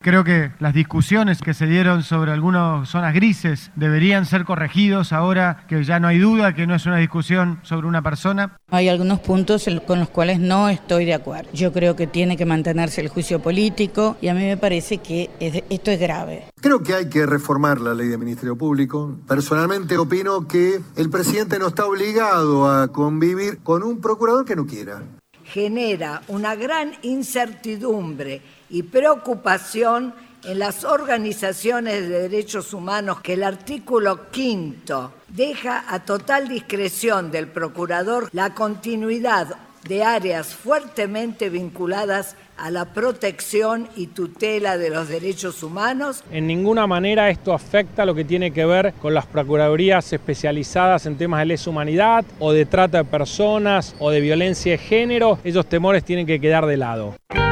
Creo que las discusiones que se dieron sobre algunas zonas grises deberían ser corregidos ahora que ya no hay duda que no es una discusión sobre una persona. Hay algunos puntos con los cuales no estoy de acuerdo. Yo creo que tiene que mantenerse el juicio político y a mí me parece que esto es grave. Creo que hay que reformar la ley de Ministerio Público. Personalmente opino que el presidente no está obligado a convivir con un procurador que no quiera. Genera una gran incertidumbre y preocupación en las organizaciones de derechos humanos que el artículo 5 deja a total discreción del procurador la continuidad de áreas fuertemente vinculadas a la protección y tutela de los derechos humanos. En ninguna manera esto afecta lo que tiene que ver con las procuradurías especializadas en temas de lesa humanidad o de trata de personas o de violencia de género. Esos temores tienen que quedar de lado.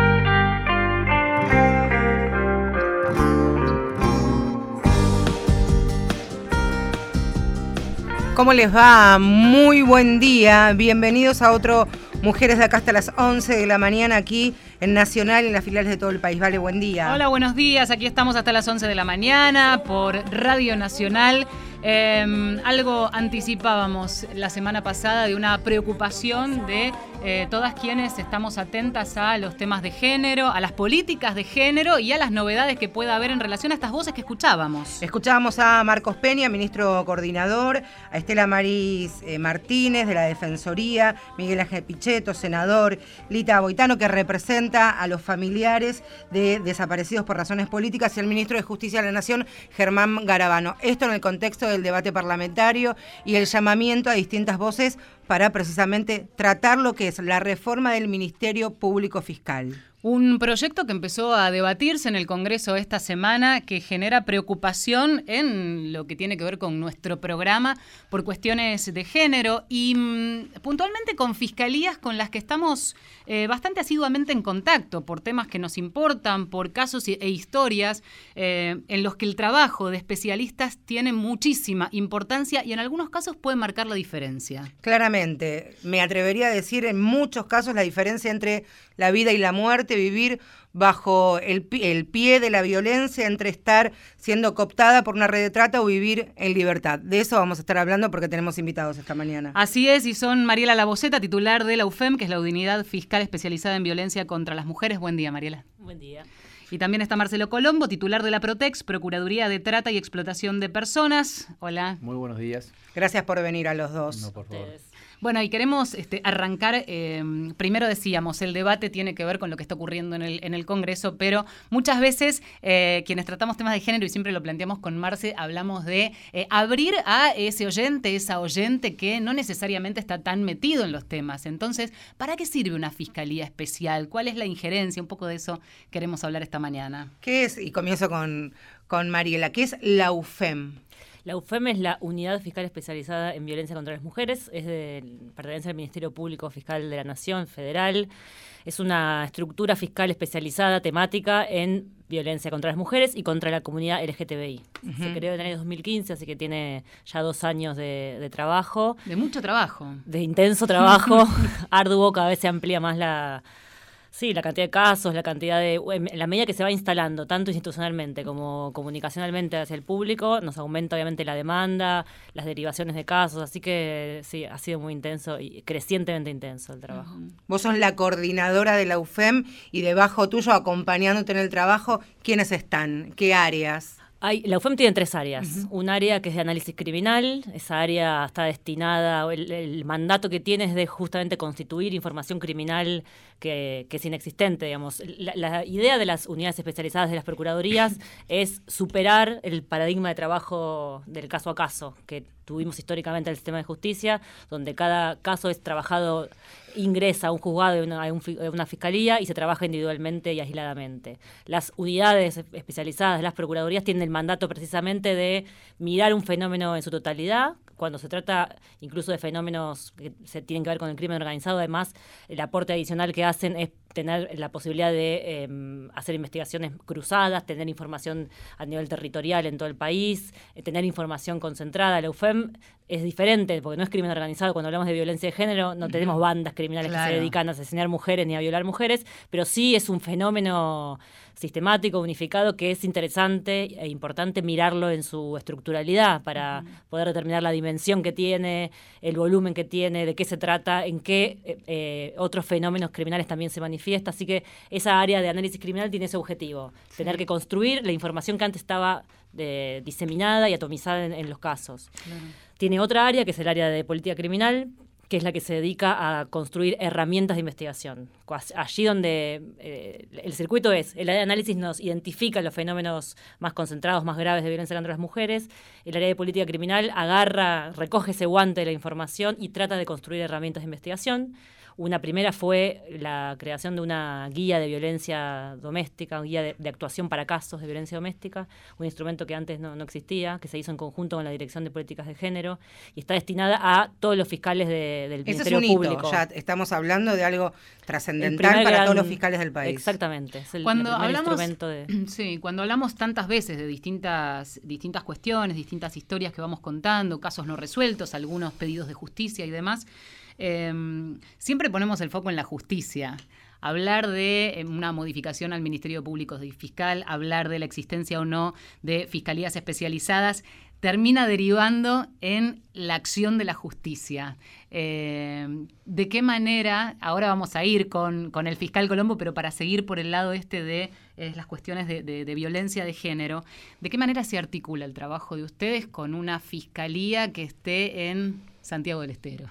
¿Cómo les va? Muy buen día. Bienvenidos a otro Mujeres de acá hasta las 11 de la mañana aquí en Nacional y en las filiales de todo el país. Vale, buen día. Hola, buenos días. Aquí estamos hasta las 11 de la mañana por Radio Nacional. Algo anticipábamos la semana pasada de una preocupación de todas quienes estamos atentas a los temas de género, a las políticas de género y a las novedades que pueda haber en relación a estas voces que escuchábamos. Escuchábamos a Marcos Peña, ministro coordinador, a Estela Maris Martínez de la Defensoría, Miguel Ángel Pichetto, senador, Lita Boitano, que representa a los familiares de desaparecidos por razones políticas, y al ministro de Justicia de la Nación, Germán Garabano. Esto en el contexto del debate parlamentario y el llamamiento a distintas voces para precisamente tratar lo que es la reforma del Ministerio Público Fiscal. Un proyecto que empezó a debatirse en el Congreso esta semana que genera preocupación en lo que tiene que ver con nuestro programa por cuestiones de género y puntualmente con fiscalías con las que estamos bastante asiduamente en contacto por temas que nos importan, por casos e historias en los que el trabajo de especialistas tiene muchísima importancia y en algunos casos puede marcar la diferencia. Claramente, me atrevería a decir en muchos casos la diferencia entre la vida y la muerte, vivir bajo el pie de la violencia, entre estar siendo cooptada por una red de trata o vivir en libertad. De eso vamos a estar hablando porque tenemos invitados esta mañana. Así es, y son Mariela Laboceta, titular de la UFEM, que es la Unidad Fiscal Especializada en Violencia contra las Mujeres. Buen día, Mariela. Buen día. Y también está Marcelo Colombo, titular de la Protex, Procuraduría de Trata y Explotación de Personas. Hola. Muy buenos días. Gracias por venir a los dos. No, por favor. Bueno, y queremos arrancar, primero decíamos, el debate tiene que ver con lo que está ocurriendo en el Congreso, pero muchas veces quienes tratamos temas de género, y siempre lo planteamos con Marce, hablamos de abrir a ese oyente, esa oyente que no necesariamente está tan metido en los temas. Entonces, ¿para qué sirve una fiscalía especial? ¿Cuál es la injerencia? Un poco de eso queremos hablar esta mañana. ¿Qué es? Y comienzo con Mariela. ¿Qué es la UFEM? La UFEM es la Unidad Fiscal Especializada en Violencia contra las Mujeres, pertenece al Ministerio Público Fiscal de la Nación Federal. Es una estructura fiscal especializada, temática, en violencia contra las mujeres y contra la comunidad LGTBI. Se creó en el año 2015, así que tiene ya 2 años de trabajo. De mucho trabajo. De intenso trabajo, arduo, cada vez se amplía más la cantidad de casos, en la medida que se va instalando, tanto institucionalmente como comunicacionalmente hacia el público, nos aumenta obviamente la demanda, las derivaciones de casos, así que sí, ha sido muy intenso y crecientemente intenso el trabajo. Vos sos la coordinadora de la UFEM y debajo tuyo, acompañándote en el trabajo, ¿quiénes están? ¿Qué áreas? La UFEM tiene 3 áreas. Un área que es de análisis criminal, esa área está destinada, el mandato que tiene es de justamente constituir información criminal que es inexistente, digamos. La idea de las unidades especializadas de las procuradurías es superar el paradigma de trabajo del caso a caso que tuvimos históricamente en el sistema de justicia, donde cada caso es trabajado, ingresa a un juzgado, a una fiscalía y se trabaja individualmente y aisladamente. Las unidades especializadas de las procuradurías tienen el mandato precisamente de mirar un fenómeno en su totalidad. Cuando se trata incluso de fenómenos que se tienen que ver con el crimen organizado, además, el aporte adicional que hacen es tener la posibilidad de hacer investigaciones cruzadas, tener información a nivel territorial en todo el país, tener información concentrada. La UFEM es diferente, porque no es crimen organizado. Cuando hablamos de violencia de género, no tenemos bandas criminales que se dedican a asesinar mujeres ni a violar mujeres, pero sí es un fenómeno sistemático, unificado, que es interesante e importante mirarlo en su estructuralidad para poder determinar la dimensión que tiene, el volumen que tiene, de qué se trata, en qué otros fenómenos criminales también se manifiesta. Así que esa área de análisis criminal tiene ese objetivo, tener que construir la información que antes estaba diseminada y atomizada en los casos. Claro. Tiene otra área, que es el área de política criminal, que es la que se dedica a construir herramientas de investigación. Allí donde el circuito es, el área de análisis nos identifica los fenómenos más concentrados, más graves de violencia contra las mujeres, el área de política criminal recoge ese guante de la información y trata de construir herramientas de investigación. Una primera fue la creación de una guía de violencia doméstica, una guía de actuación para casos de violencia doméstica, un instrumento que antes no existía, que se hizo en conjunto con la Dirección de Políticas de Género y está destinada a todos los fiscales del Ministerio Público. Hito, ya estamos hablando de algo trascendental para todos los fiscales del país. Exactamente, es cuando primer hablamos, instrumento de... Sí, cuando hablamos tantas veces de distintas cuestiones, distintas historias que vamos contando, casos no resueltos, algunos pedidos de justicia y demás, siempre ponemos el foco en la justicia. Hablar de una modificación al Ministerio Público Fiscal, hablar de la existencia o no de fiscalías especializadas, termina derivando en la acción de la justicia. ¿De qué manera? Ahora vamos a ir con el fiscal Colombo, pero para seguir por el lado de las cuestiones de violencia de género, ¿de qué manera se articula el trabajo de ustedes con una fiscalía que esté en Santiago del Estero?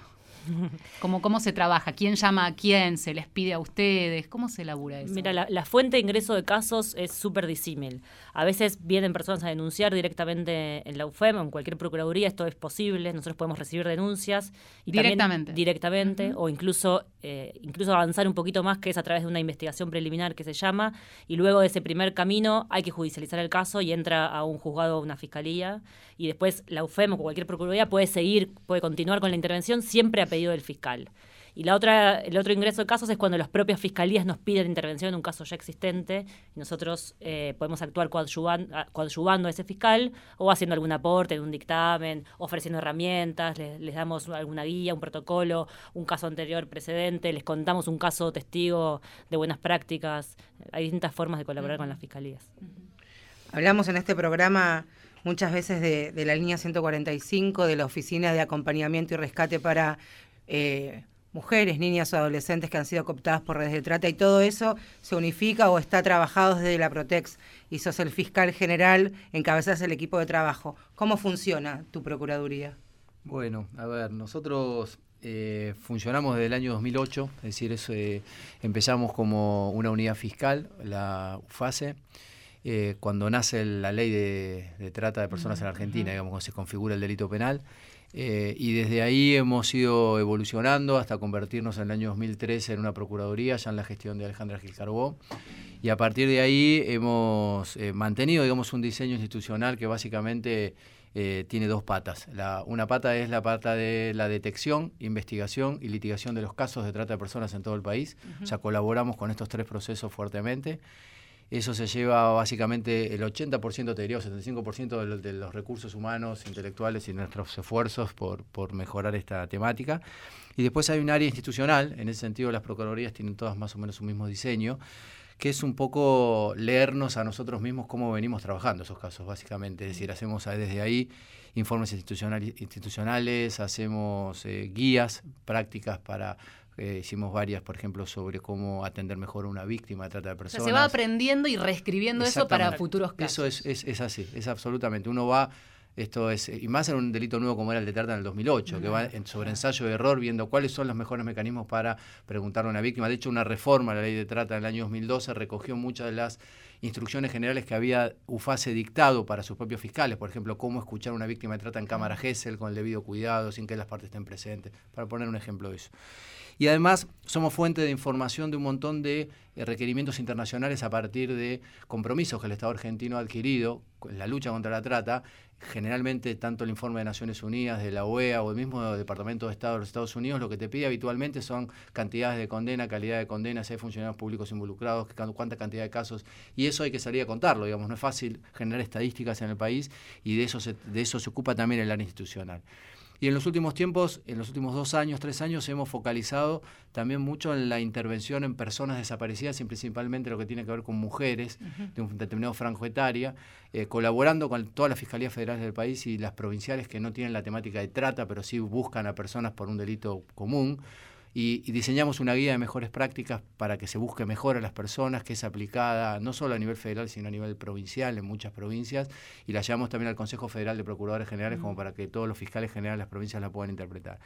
¿Cómo se trabaja? ¿Quién llama a quién? ¿Se les pide a ustedes? ¿Cómo se elabora eso? Mira, la fuente de ingreso de casos es súper disímil. A veces vienen personas a denunciar directamente en la UFEM o en cualquier procuraduría. Esto es posible. Nosotros podemos recibir denuncias. Y directamente, o incluso avanzar un poquito más, que es a través de una investigación preliminar que se llama. Y luego de ese primer camino hay que judicializar el caso y entra a un juzgado o una fiscalía. Y después la UFEM o cualquier procuraduría puede continuar con la intervención siempre a pedido del fiscal. Y el otro ingreso de casos es cuando las propias fiscalías nos piden intervención en un caso ya existente y nosotros podemos actuar coadyuvando a ese fiscal o haciendo algún aporte en un dictamen, ofreciendo herramientas, les damos alguna guía, un protocolo, un caso anterior precedente, les contamos un caso testigo de buenas prácticas. Hay distintas formas de colaborar con las fiscalías. Hablamos en este programa muchas veces de la línea 145, de la Oficina de Acompañamiento y Rescate para mujeres, niñas o adolescentes que han sido cooptadas por redes de trata, y todo eso se unifica o está trabajado desde la Protex, y sos el fiscal general, encabezás el equipo de trabajo. ¿Cómo funciona tu procuraduría? Bueno, a ver, nosotros funcionamos desde el año 2008, es decir, empezamos como una unidad fiscal, la UFACE, cuando nace la ley de trata de personas en Argentina, digamos, cuando se configura el delito penal, y desde ahí hemos ido evolucionando hasta convertirnos en el año 2013 en una procuraduría, ya en la gestión de Alejandra Gil Carbó, y a partir de ahí hemos mantenido, digamos, un diseño institucional que básicamente tiene dos patas. Una pata es la pata de la detección, investigación y litigación de los casos de trata de personas en todo el país. O sea, colaboramos con estos tres procesos fuertemente. Eso se lleva básicamente el 80%, te diría, o 75% de los recursos humanos, intelectuales y nuestros esfuerzos por mejorar esta temática. Y después hay un área institucional, en ese sentido las procuradurías tienen todas más o menos un mismo diseño, que es un poco leernos a nosotros mismos cómo venimos trabajando esos casos, básicamente. Es decir, hacemos desde ahí informes institucionales, hacemos guías prácticas para... hicimos varias, por ejemplo, sobre cómo atender mejor a una víctima de trata de personas. O sea, se va aprendiendo y reescribiendo eso para futuros casos. Eso es así, es absolutamente. Uno va, y más en un delito nuevo como era el de trata en el 2008, que va sobre ensayo de error, viendo cuáles son los mejores mecanismos para preguntarle a una víctima. De hecho, una reforma a la ley de trata en el año 2012 recogió muchas de las instrucciones generales que había UFACE dictado para sus propios fiscales, por ejemplo, cómo escuchar a una víctima de trata en cámara Gesell con el debido cuidado, sin que las partes estén presentes, para poner un ejemplo de eso. Y además somos fuente de información de un montón de requerimientos internacionales a partir de compromisos que el Estado argentino ha adquirido en la lucha contra la trata. Generalmente, tanto el informe de Naciones Unidas, de la OEA o el mismo Departamento de Estado de los Estados Unidos, lo que te pide habitualmente son cantidades de condena, calidad de condena, si hay funcionarios públicos involucrados, cuánta cantidad de casos, y eso hay que salir a contarlo, digamos, no es fácil generar estadísticas en el país, y de eso se ocupa también el área institucional. Y en los últimos tiempos, en los últimos 2 años, 3 años, hemos focalizado también mucho en la intervención en personas desaparecidas y principalmente lo que tiene que ver con mujeres de un determinado franjo etaria, colaborando con todas las fiscalías federales del país y las provinciales que no tienen la temática de trata, pero sí buscan a personas por un delito común. Y diseñamos una guía de mejores prácticas para que se busque mejor a las personas, que es aplicada no solo a nivel federal, sino a nivel provincial en muchas provincias, y la llevamos también al Consejo Federal de Procuradores Generales como para que todos los fiscales generales de las provincias la puedan interpretar.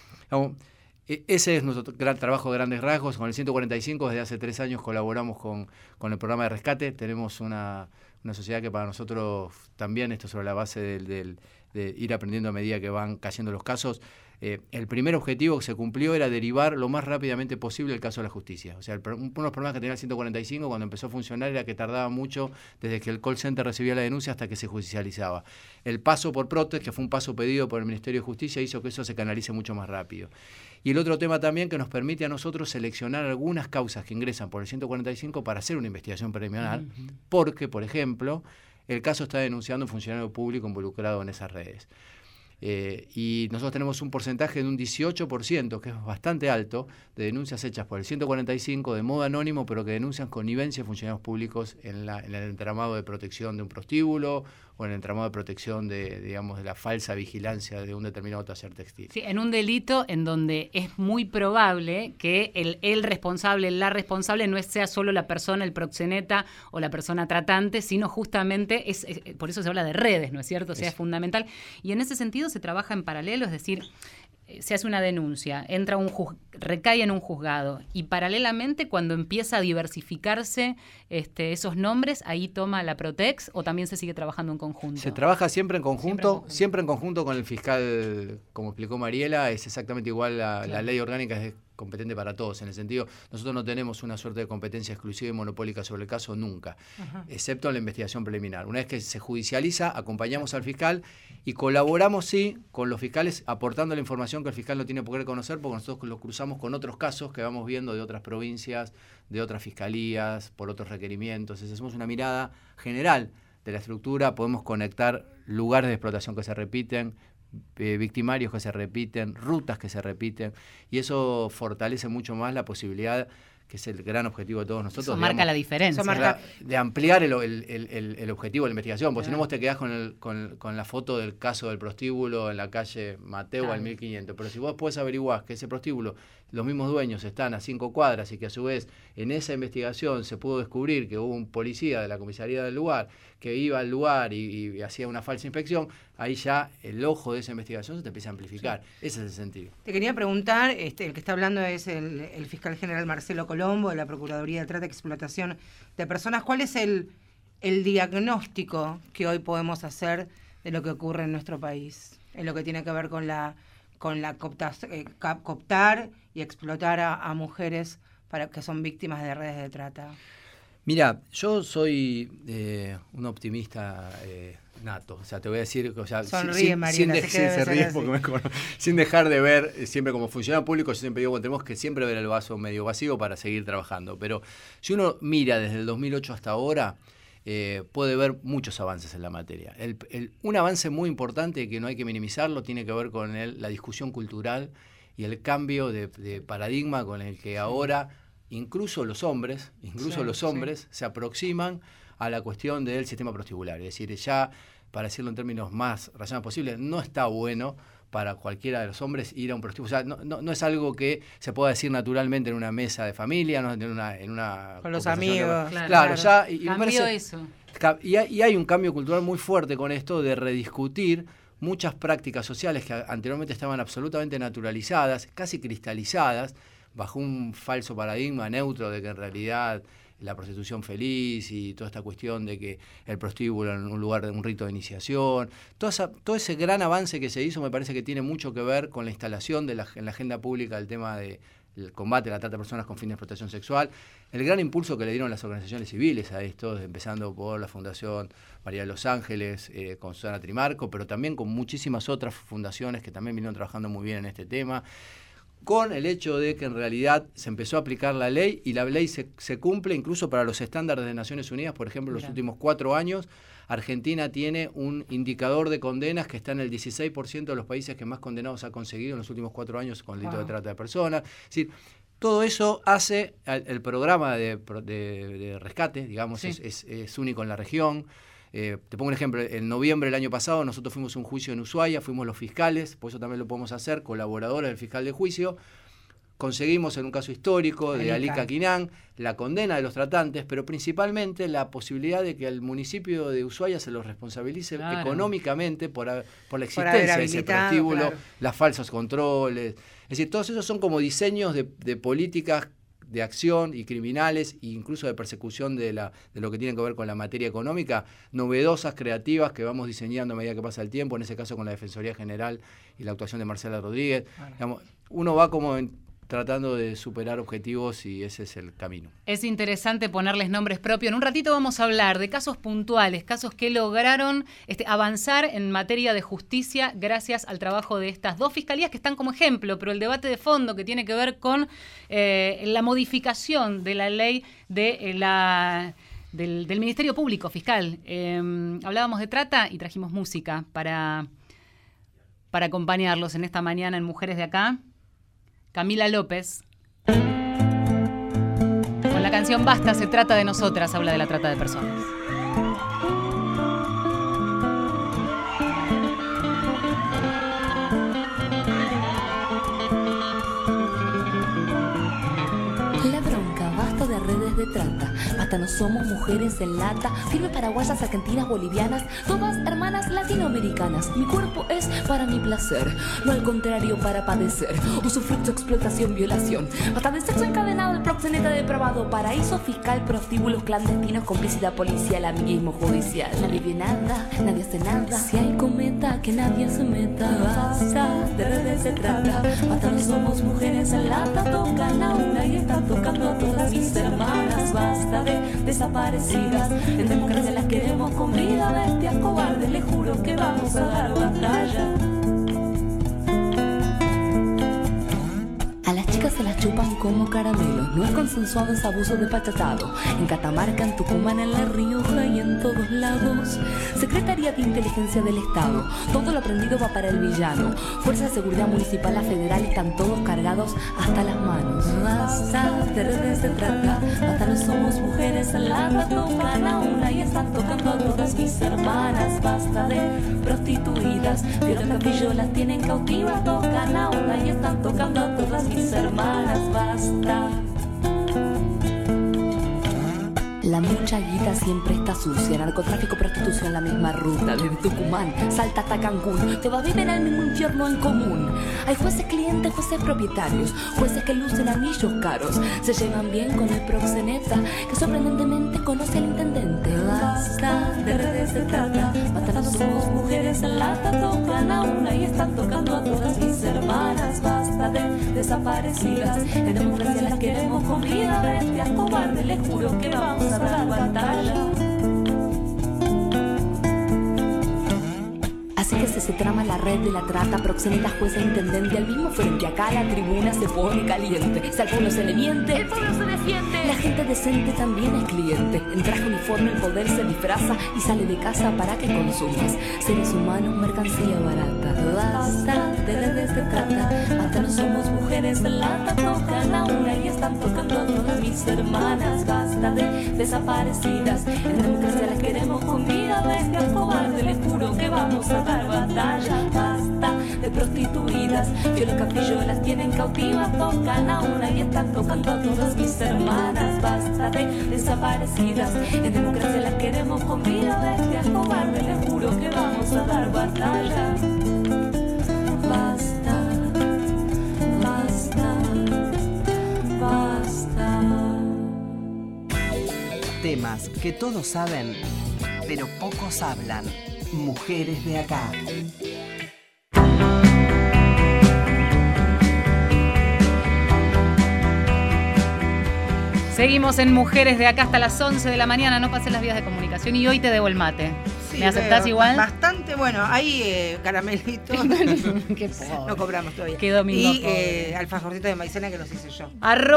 Ese es nuestro gran trabajo de grandes rasgos. Con el 145 desde hace 3 años colaboramos con el programa de rescate. Tenemos una sociedad que para nosotros también, esto sobre la base de ir aprendiendo a medida que van cayendo los casos. El primer objetivo que se cumplió era derivar lo más rápidamente posible el caso a la justicia. O sea, uno de los problemas que tenía el 145 cuando empezó a funcionar era que tardaba mucho desde que el call center recibía la denuncia hasta que se judicializaba. El paso por PROTEX, que fue un paso pedido por el Ministerio de Justicia, hizo que eso se canalice mucho más rápido. Y el otro tema también que nos permite a nosotros seleccionar algunas causas que ingresan por el 145 para hacer una investigación preliminar, porque, por ejemplo, el caso está denunciando un funcionario público involucrado en esas redes. Y nosotros tenemos un porcentaje de un 18%, que es bastante alto, de denuncias hechas por el 145 de modo anónimo, pero que denuncian connivencia de funcionarios públicos en el entramado de protección de un prostíbulo o en el entramado de protección de la falsa vigilancia de un determinado taller textil. Sí, en un delito en donde es muy probable que el responsable, la responsable no sea solo la persona, el proxeneta o la persona tratante, sino justamente, por eso se habla de redes, ¿no es cierto? O sea, es fundamental. Y en ese sentido se trabaja en paralelo, es decir, se hace una denuncia, recae en un juzgado y paralelamente cuando empieza a diversificarse esos nombres, ahí toma la Protex o también se sigue trabajando en conjunto. Se trabaja siempre en conjunto, siempre en conjunto con el fiscal, como explicó Mariela, es exactamente igual la ley orgánica, es competente para todos, en el sentido, nosotros no tenemos una suerte de competencia exclusiva y monopólica sobre el caso nunca, excepto en la investigación preliminar. Una vez que se judicializa, acompañamos al fiscal y colaboramos, sí, con los fiscales, aportando la información que el fiscal no tiene por qué conocer, porque nosotros lo cruzamos con otros casos que vamos viendo de otras provincias, de otras fiscalías, por otros requerimientos. Entonces, hacemos una mirada general de la estructura, podemos conectar lugares de explotación que se repiten, victimarios que se repiten, rutas que se repiten, y eso fortalece mucho más la posibilidad, que es el gran objetivo de todos nosotros. Eso marca la diferencia. De ampliar el objetivo de la investigación, porque si no vos te quedás con la foto del caso del prostíbulo en la calle Mateo al 1500, pero si vos después averiguás que ese prostíbulo, los mismos dueños están a 5 cuadras y que a su vez en esa investigación se pudo descubrir que hubo un policía de la comisaría del lugar que iba al lugar y hacía una falsa inspección, ahí ya el ojo de esa investigación se te empieza a amplificar. Sí. Ese es el sentido. Te quería preguntar, el que está hablando es el fiscal general Marcelo Colombo, de la Procuraduría de Trata y Explotación de Personas. ¿Cuál es el diagnóstico que hoy podemos hacer de lo que ocurre en nuestro país, en lo que tiene que ver con la cooptar y explotar a mujeres que son víctimas de redes de trata? Mira, yo soy un optimista nato, o sea, te voy a decir, o sea, sonríe, Mariela, sin dejar de ver, siempre como funcionario público, yo siempre digo, bueno, tenemos que siempre ver el vaso medio vacío para seguir trabajando, pero si uno mira desde el 2008 hasta ahora, puede ver muchos avances en la materia. Un avance muy importante que no hay que minimizarlo tiene que ver con la discusión cultural y el cambio de paradigma con el que ahora incluso los hombres se aproximan a la cuestión del sistema prostibulario. Es decir, ya, para decirlo en términos más racionales posibles, no está bueno para cualquiera de los hombres ir a un prostíbulo. O sea, no es algo que se pueda decir naturalmente en una mesa de familia, no en una con los amigos. Claro. Ya cambió eso. Y hay un cambio cultural muy fuerte con esto de rediscutir muchas prácticas sociales que anteriormente estaban absolutamente naturalizadas, casi cristalizadas, bajo un falso paradigma neutro de que en realidad la prostitución feliz y toda esta cuestión de que el prostíbulo en un lugar de un rito de iniciación, todo ese gran avance que se hizo me parece que tiene mucho que ver con la instalación en la agenda pública del tema de el combate a la trata de personas con fines de explotación sexual, el gran impulso que le dieron las organizaciones civiles a esto, empezando por la Fundación María de los Ángeles, con Susana Trimarco, pero también con muchísimas otras fundaciones que también vinieron trabajando muy bien en este tema, con el hecho de que en realidad se empezó a aplicar la ley y la ley se cumple incluso para los estándares de Naciones Unidas. Por ejemplo, en los últimos 4 años, Argentina tiene un indicador de condenas que está en el 16% de los países que más condenados ha conseguido en los últimos 4 años con el delito de trata de personas. Es decir, todo eso hace el programa de rescate, digamos, sí, es único en la región. Te pongo un ejemplo, en noviembre del año pasado nosotros fuimos a un juicio en Ushuaia, fuimos los fiscales, por eso también lo podemos hacer, colaboradores del fiscal de juicio, conseguimos en un caso histórico de Alica Quinán la condena de los tratantes, pero principalmente la posibilidad de que al municipio de Ushuaia se los responsabilice económicamente por la existencia de ese prostíbulo, las falsos controles. Es decir, todos esos son como diseños de políticas de acción y criminales e incluso de persecución de lo que tiene que ver con la materia económica, novedosas, creativas, que vamos diseñando a medida que pasa el tiempo, en ese caso con la Defensoría General y la actuación de Marcela Rodríguez. Digamos, uno va como tratando de superar objetivos y ese es el camino. Es interesante ponerles nombres propios. En un ratito vamos a hablar de casos puntuales, casos que lograron avanzar en materia de justicia gracias al trabajo de estas 2 fiscalías que están como ejemplo, pero el debate de fondo que tiene que ver con la modificación de la ley del Ministerio Público Fiscal. Hablábamos de trata y trajimos música para acompañarlos en esta mañana en Mujeres de Acá. Camila López, con la canción Basta, se trata de nosotras, habla de la trata de personas. La bronca, basta de redes de trata, basta no somos mujeres en lata, firmes paraguayas, argentinas, bolivianas, todas hermanas latinoamericanas. Mi cuerpo es para mi placer, no al contrario para padecer. Usufructo, explotación, violación, basta de sexo encadenado, el proxeneta depravado, paraíso fiscal, prostíbulos clandestinos, complicidad policial, amiguismo judicial. Nadie ve nada, nadie hace nada, si hay cometa que nadie se meta. Basta de redes de trata, basta no somos mujeres en lata, tocan a una y están tocando a todas mis hermanas. Basta de desaparecidas, en democracia las queremos con vida. Bestias cobardes, les juro que vamos a dar batalla. A las chicas se las chupan como caramelos, no es consensuado ese abuso de pachatado. En Catamarca, en Tucumán, en La Rioja y en todos lados. Secretaría de Inteligencia del Estado, todo lo aprendido va para el villano. Fuerza de Seguridad Municipal, la Federal, están todos cargados hasta las manos. Basta de redes de trata, basta no somos mujeres en lata, tocan a una y están tocando a todas mis hermanas. Basta de prostituidas, Viola Capillo las tienen cautivas, tocan a una y están tocando a todas mis hermanas. Basta. La mucha guita siempre está sucia, narcotráfico, prostitución, la misma ruta. Desde Tucumán, Salta hasta Cancún, todas viven el mismo infierno en común. Hay jueces clientes, jueces propietarios, jueces que lucen anillos caros, se llevan bien con el proxeneta, que sorprendentemente conoce al intendente. Basta de redes de trata, basta no somos mujeres en lata, tocan a una y están tocando a todas mis hermanas. Basta de desaparecidas, en democracia las queremos con vida. Bestias cobardes, les juro que vamos a dar batalla. Así que se trama la red de la trata, proxeneta, jueza, intendente, al mismo frente. Acá la tribuna se pone caliente, si al pueblo se le miente, el pueblo se defiende. La gente decente también es cliente, en traje uniforme el poder se disfraza y sale de casa para que consumas seres humanos, mercancía barata. Basta de redes de trata, hasta no somos mujeres en lata, tocan a una y están tocando a todas mis hermanas. Basta de desaparecidas, en democracia las queremos con vida. Bestias cobardes, les juro que vamos a dar batalla. Basta de prostituidas, Viola Capillo las tienen cautivas, tocan a una y están tocando a todas mis hermanas. Basta de desaparecidas, en democracia las queremos con vida. Bestias cobardes, les juro que vamos a dar batalla. Basta, basta, basta. Temas que todos saben, pero pocos hablan. Mujeres de Acá. Seguimos en Mujeres de acá hasta las 11 de la mañana. No pases las vías de comunicación y hoy te debo el mate. Sí, ¿me aceptás igual? Bastante, bueno, hay caramelitos. No cobramos todavía. Qué domingo. Y alfajorcito de maicena que los hice yo.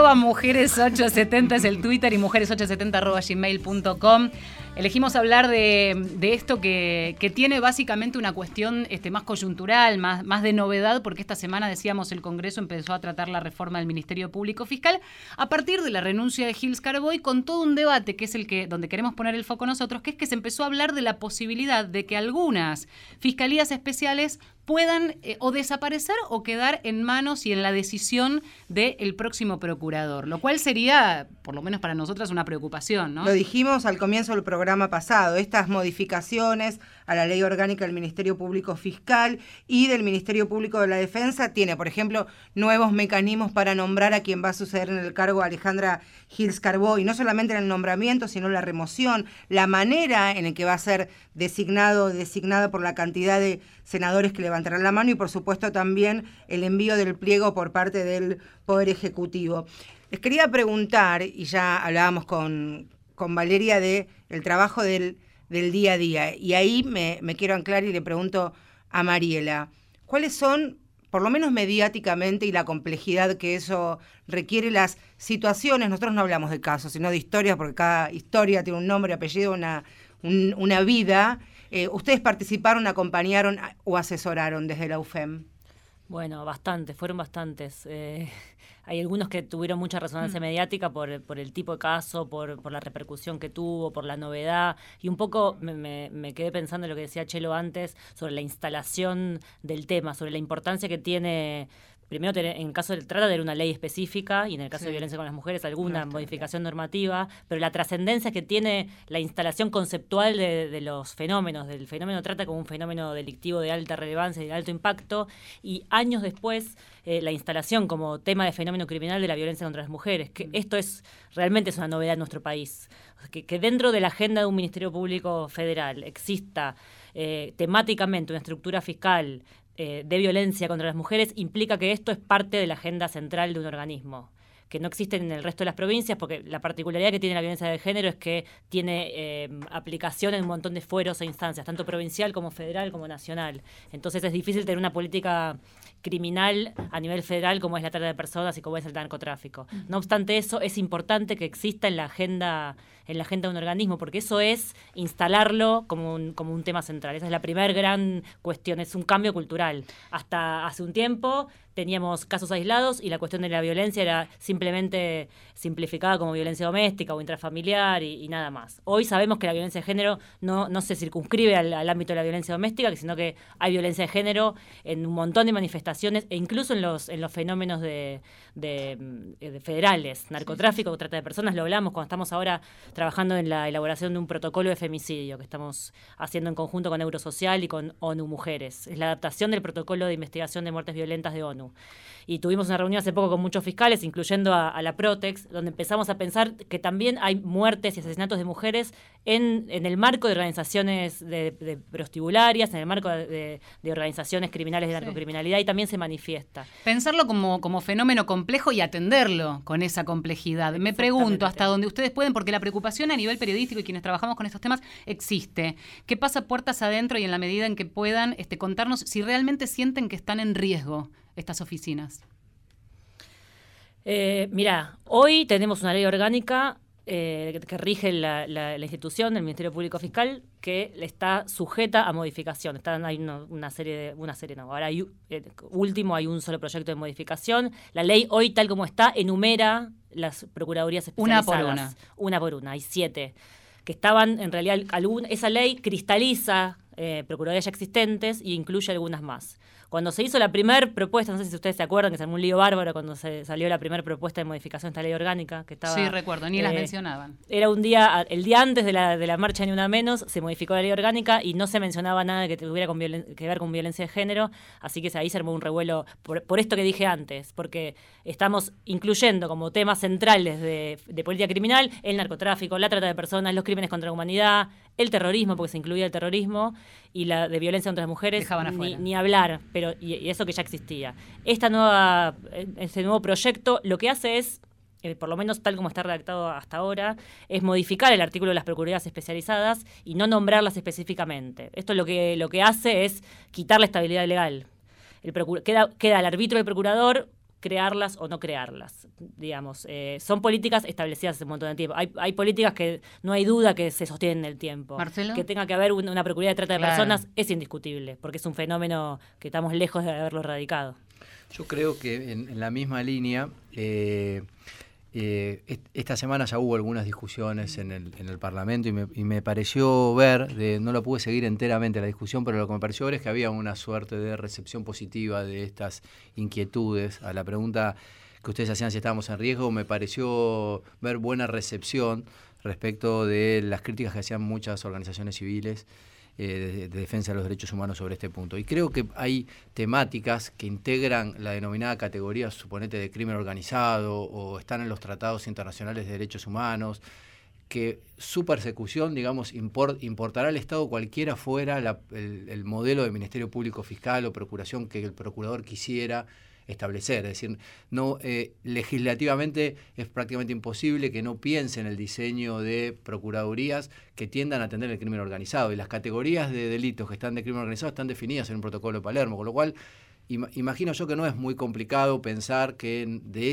@mujeres870 es el Twitter y mujeres870@gmail.com. Elegimos hablar de esto que tiene básicamente una cuestión más coyuntural, más de novedad, porque esta semana, decíamos, el Congreso empezó a tratar la reforma del Ministerio Público Fiscal a partir de la renuncia de Gils Carboy, con todo un debate que es donde queremos poner el foco nosotros, que es que se empezó a hablar de la posibilidad de que algunas fiscalías especiales puedan o desaparecer o quedar en manos y en la decisión del próximo procurador, lo cual sería, por lo menos para nosotras, una preocupación, ¿no? Lo dijimos al comienzo del programa pasado, estas modificaciones a la Ley Orgánica del Ministerio Público Fiscal y del Ministerio Público de la Defensa tiene, por ejemplo, nuevos mecanismos para nombrar a quien va a suceder en el cargo a Alejandra Gils Carboy, no solamente en el nombramiento, sino la remoción, la manera en la que va a ser designada por la cantidad de senadores que levantarán la mano y, por supuesto, también el envío del pliego por parte del Poder Ejecutivo. Les quería preguntar, y ya hablábamos con Valeria de el trabajo del día a día, y ahí me quiero anclar y le pregunto a Mariela, ¿cuáles son, por lo menos mediáticamente, y la complejidad que eso requiere, las situaciones? Nosotros no hablamos de casos, sino de historias, porque cada historia tiene un nombre, apellido, una vida. ¿Ustedes participaron, acompañaron o asesoraron desde la UFEM? Bueno, fueron bastantes. Hay algunos que tuvieron mucha resonancia mediática por el tipo de caso, por la repercusión que tuvo, por la novedad. Y un poco me quedé pensando en lo que decía Chelo antes sobre la instalación del tema, sobre la importancia que tiene. Primero, en caso de trata de una ley específica y en el caso de violencia con las mujeres alguna modificación normativa, pero la trascendencia que tiene la instalación conceptual de los fenómenos, del fenómeno trata como un fenómeno delictivo de alta relevancia y de alto impacto, y años después la instalación como tema de fenómeno criminal de la violencia contra las mujeres, que esto realmente es una novedad en nuestro país. Que dentro de la agenda de un Ministerio Público Federal exista temáticamente una estructura fiscal de violencia contra las mujeres implica que esto es parte de la agenda central de un organismo, que no existen en el resto de las provincias, porque la particularidad que tiene la violencia de género es que tiene aplicación en un montón de fueros e instancias, tanto provincial como federal como nacional. Entonces es difícil tener una política criminal a nivel federal como es la trata de personas y como es el narcotráfico. No obstante eso, es importante que exista en la agenda de un organismo, porque eso es instalarlo como un tema central. Esa es la primera gran cuestión, es un cambio cultural. Hasta hace un tiempo teníamos casos aislados y la cuestión de la violencia era simplemente simplificada como violencia doméstica o intrafamiliar y nada más. Hoy sabemos que la violencia de género no se circunscribe al ámbito de la violencia doméstica, sino que hay violencia de género en un montón de manifestaciones e incluso en los fenómenos de federales, narcotráfico, trata de personas. Lo hablamos cuando estamos ahora trabajando en la elaboración de un protocolo de femicidio que estamos haciendo en conjunto con Eurosocial y con ONU Mujeres. Es la adaptación del protocolo de investigación de muertes violentas de ONU. Y tuvimos una reunión hace poco con muchos fiscales, incluyendo a la Protex, donde empezamos a pensar que también hay muertes y asesinatos de mujeres en el marco de organizaciones de prostibularias, en el marco de organizaciones criminales de narcocriminalidad, y también se manifiesta. Pensarlo como fenómeno complejo y atenderlo con esa complejidad. Me pregunto hasta dónde ustedes pueden, porque la preocupación a nivel periodístico y quienes trabajamos con estos temas existe. ¿Qué pasa puertas adentro y en la medida en que puedan contarnos si realmente sienten que están en riesgo estas oficinas? Mira, hoy tenemos una ley orgánica que rige la institución del Ministerio Público Fiscal, que está sujeta a modificación. Hay ahora hay un solo proyecto de modificación. La ley hoy, tal como está, enumera las procuradurías especializadas. Una por una. Hay 7 que estaban, en realidad, esa ley cristaliza procuradurías ya existentes y incluye algunas más. Cuando se hizo la primera propuesta, no sé si ustedes se acuerdan, que se armó un lío bárbaro cuando se salió la primera propuesta de modificación de esta ley orgánica, que estaba... Sí, recuerdo, ni las mencionaban. Era el día antes de la marcha Ni Una Menos, se modificó la ley orgánica y no se mencionaba nada que tuviera que ver con violencia de género, así que ahí se armó un revuelo por esto que dije antes, porque estamos incluyendo como temas centrales de política criminal el narcotráfico, la trata de personas, los crímenes contra la humanidad, el terrorismo, porque se incluía el terrorismo, y la de violencia contra las mujeres, ni hablar, pero y eso que ya existía. Este nuevo proyecto lo que hace es por lo menos tal como está redactado hasta ahora, es modificar el artículo de las procuradurías especializadas y no nombrarlas específicamente. Esto lo que hace es quitar la estabilidad legal. Queda al arbitrio del procurador crearlas o no crearlas, digamos. Son políticas establecidas hace un montón de tiempo. Hay políticas que no hay duda que se sostienen en el tiempo. ¿Marcelo? Que tenga que haber una procuraduría de trata de personas es indiscutible, porque es un fenómeno que estamos lejos de haberlo erradicado. Yo creo que en la misma línea, esta semana ya hubo algunas discusiones en el Parlamento y me pareció ver, no la pude seguir enteramente la discusión, pero lo que me pareció ver es que había una suerte de recepción positiva de estas inquietudes. A la pregunta que ustedes hacían si estábamos en riesgo, me pareció ver buena recepción respecto de las críticas que hacían muchas organizaciones civiles de defensa de los derechos humanos sobre este punto. Y creo que hay temáticas que integran la denominada categoría, suponete, de crimen organizado o están en los tratados internacionales de derechos humanos, que su persecución, digamos, importará al Estado cualquiera fuera el modelo de Ministerio Público Fiscal o Procuración que el procurador quisiera establecer. Es decir, no legislativamente es prácticamente imposible que no piense en el diseño de procuradurías que tiendan a atender el crimen organizado. Y las categorías de delitos que están de crimen organizado están definidas en un protocolo de Palermo, con lo cual imagino yo que no es muy complicado pensar que de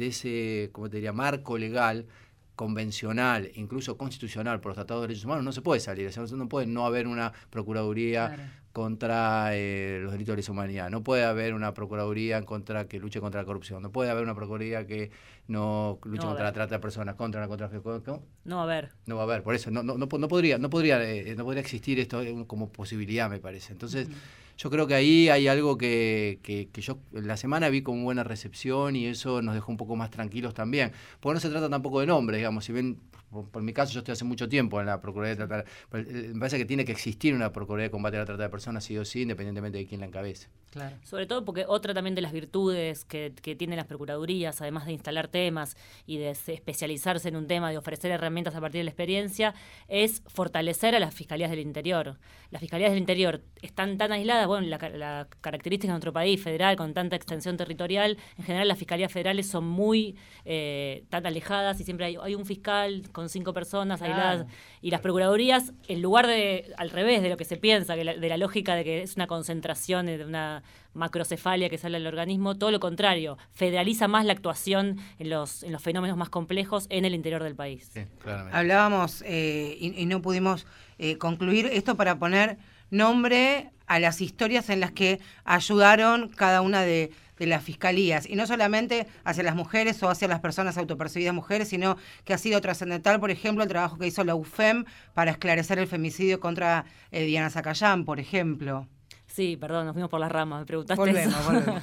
ese ¿cómo te diría?, marco legal convencional, incluso constitucional por los tratados de derechos humanos, no se puede salir. O sea, no puede no haber una procuraduría contra los delitos de lesa humanidad, no puede haber una procuraduría que luche contra la corrupción, no puede haber una procuraduría que no luche contra la trata de personas, contra la contrafacción. No va a haber. Por eso no podría existir esto como posibilidad, me parece. Entonces, yo creo que ahí hay algo que yo la semana vi con buena recepción y eso nos dejó un poco más tranquilos también. Porque no se trata tampoco de nombres, digamos, si bien por mi caso yo estoy hace mucho tiempo en la Procuraduría de Trata, me parece que tiene que existir una Procuraduría de Combate a la Trata de Personas sí o sí, independientemente de quién la encabece. Claro. Sobre todo porque otra también de las virtudes que tienen las procuradurías, además de instalar temas y de especializarse en un tema, de ofrecer herramientas a partir de la experiencia, es fortalecer a las fiscalías del interior. Las fiscalías del interior están tan aisladas, bueno, la característica de nuestro país federal, con tanta extensión territorial, en general las fiscalías federales son muy tan alejadas y siempre hay un fiscal con 5 personas aisladas, y las procuradurías, en lugar de, al revés de lo que se piensa, de la lógica de que es una concentración, de una macrocefalia que sale del organismo, todo lo contrario, federaliza más la actuación en los fenómenos más complejos en el interior del país. Sí, claramente. Hablábamos y no pudimos concluir esto para poner nombre a las historias en las que ayudaron cada una de las fiscalías, y no solamente hacia las mujeres o hacia las personas autopercibidas mujeres, sino que ha sido trascendental, por ejemplo, el trabajo que hizo la UFEM para esclarecer el femicidio contra Diana Zacayán, por ejemplo. Sí, perdón, nos fuimos por las ramas, me preguntaste. Volvemos.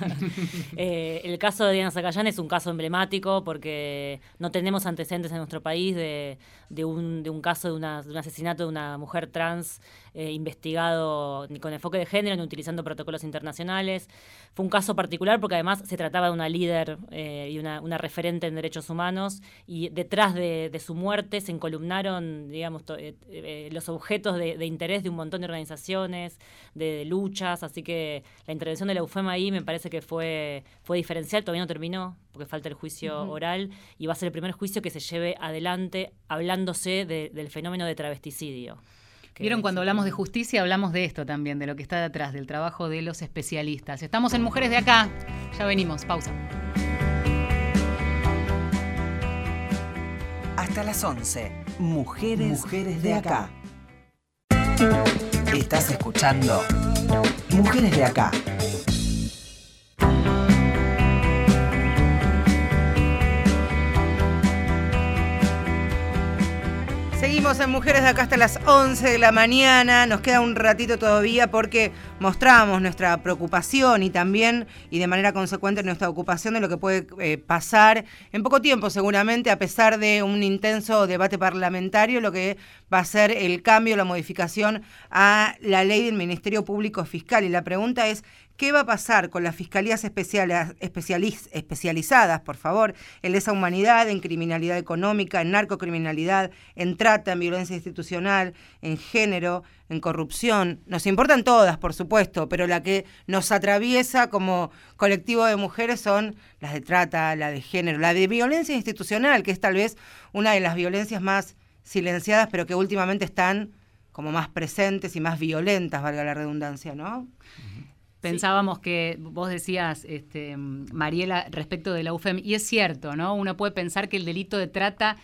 El caso de Diana Zacayán es un caso emblemático porque no tenemos antecedentes en nuestro país de un caso de un asesinato de una mujer trans investigado ni con enfoque de género ni utilizando protocolos internacionales. Fue un caso particular porque además se trataba de una líder y una referente en derechos humanos, y detrás de su muerte se encolumnaron, digamos, los objetos de interés de un montón de organizaciones, de luchas, así que la intervención de la UFEM ahí me parece que fue diferencial. Todavía no terminó porque falta el juicio oral, y va a ser el primer juicio que se lleve adelante hablándose del fenómeno de travesticidio. Vieron, cuando hablamos de justicia, hablamos de esto también, de lo que está detrás, del trabajo de los especialistas. Estamos en Mujeres de Acá. Ya venimos, pausa. Hasta las 11. Mujeres de Acá. Estás escuchando Mujeres de Acá. Seguimos en Mujeres de Acá hasta las 11 de la mañana. Nos queda un ratito todavía porque mostramos nuestra preocupación y también, y de manera consecuente, nuestra ocupación de lo que puede pasar en poco tiempo seguramente, a pesar de un intenso debate parlamentario. Lo que va a ser el cambio, la modificación a la ley del Ministerio Público Fiscal. Y la pregunta es, ¿qué va a pasar con las fiscalías especializadas, por favor, en lesa humanidad, en criminalidad económica, en narcocriminalidad, en trata, en violencia institucional, en género, en corrupción? Nos importan todas, por supuesto, pero la que nos atraviesa como colectivo de mujeres son las de trata, la de género, la de violencia institucional, que es tal vez una de las violencias más silenciadas, pero que últimamente están como más presentes y más violentas, valga la redundancia, ¿no? Pensábamos que vos decías, Mariela, respecto de la UFEM, y es cierto, ¿no? Uno puede pensar que el delito de trata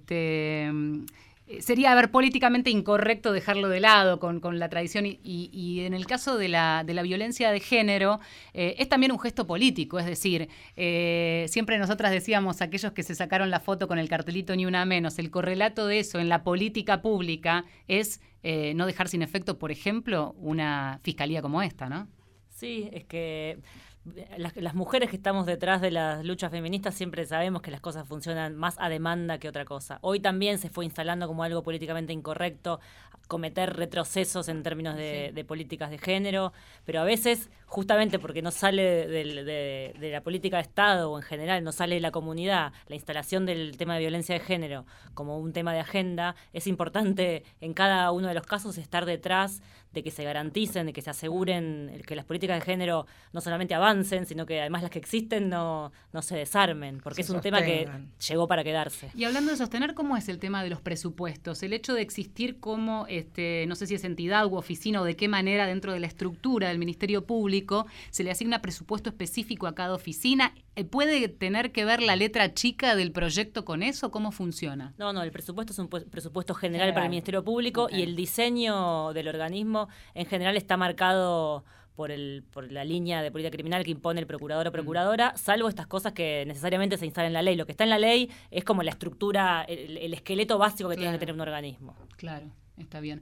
sería políticamente incorrecto dejarlo de lado con la tradición y en el caso de la violencia de género es también un gesto político, es decir, siempre nosotras decíamos, aquellos que se sacaron la foto con el cartelito Ni Una Menos, el correlato de eso en la política pública es no dejar sin efecto, por ejemplo, una fiscalía como esta, ¿no? Sí, es que las mujeres que estamos detrás de las luchas feministas siempre sabemos que las cosas funcionan más a demanda que otra cosa. Hoy también se fue instalando como algo políticamente incorrecto cometer retrocesos en términos de políticas de género, pero a veces, justamente porque no sale de la política de Estado o en general, no sale de la comunidad, la instalación del tema de violencia de género como un tema de agenda, es importante en cada uno de los casos estar detrás de que se garanticen, de que se aseguren que las políticas de género no solamente avancen, sino que además las que existen no se desarmen, porque es un tema que llegó para quedarse. Y hablando de sostener, ¿cómo es el tema de los presupuestos? El hecho de existir como, no sé si es entidad u oficina o de qué manera dentro de la estructura del Ministerio Público se le asigna presupuesto específico a cada oficina, ¿puede tener que ver la letra chica del proyecto con eso? ¿Cómo funciona? No, el presupuesto es un presupuesto general para el Ministerio Público y el diseño del organismo en general está marcado por la línea de política criminal que impone el procurador o procuradora, salvo estas cosas que necesariamente se instalan en la ley. Lo que está en la ley es como la estructura, el esqueleto básico que tiene que tener un organismo. Claro. Está bien.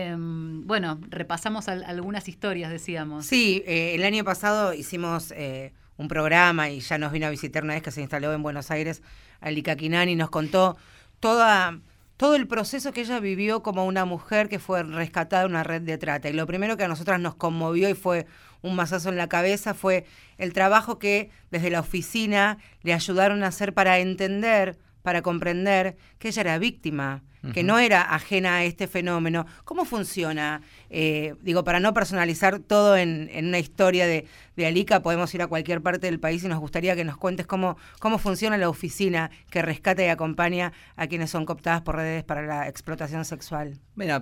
Bueno, repasamos algunas historias, decíamos. Sí, el año pasado hicimos un programa y ya nos vino a visitar una vez que se instaló en Buenos Aires Alika Kinani y nos contó todo el proceso que ella vivió como una mujer que fue rescatada de una red de trata. Y lo primero que a nosotras nos conmovió y fue un mazazo en la cabeza fue el trabajo que desde la oficina le ayudaron a hacer para entender, para comprender que ella era víctima, que no era ajena a este fenómeno. ¿Cómo funciona? Para no personalizar todo en una historia de Alika, podemos ir a cualquier parte del país y nos gustaría que nos cuentes cómo funciona la oficina que rescata y acompaña a quienes son cooptadas por redes para la explotación sexual. Mira,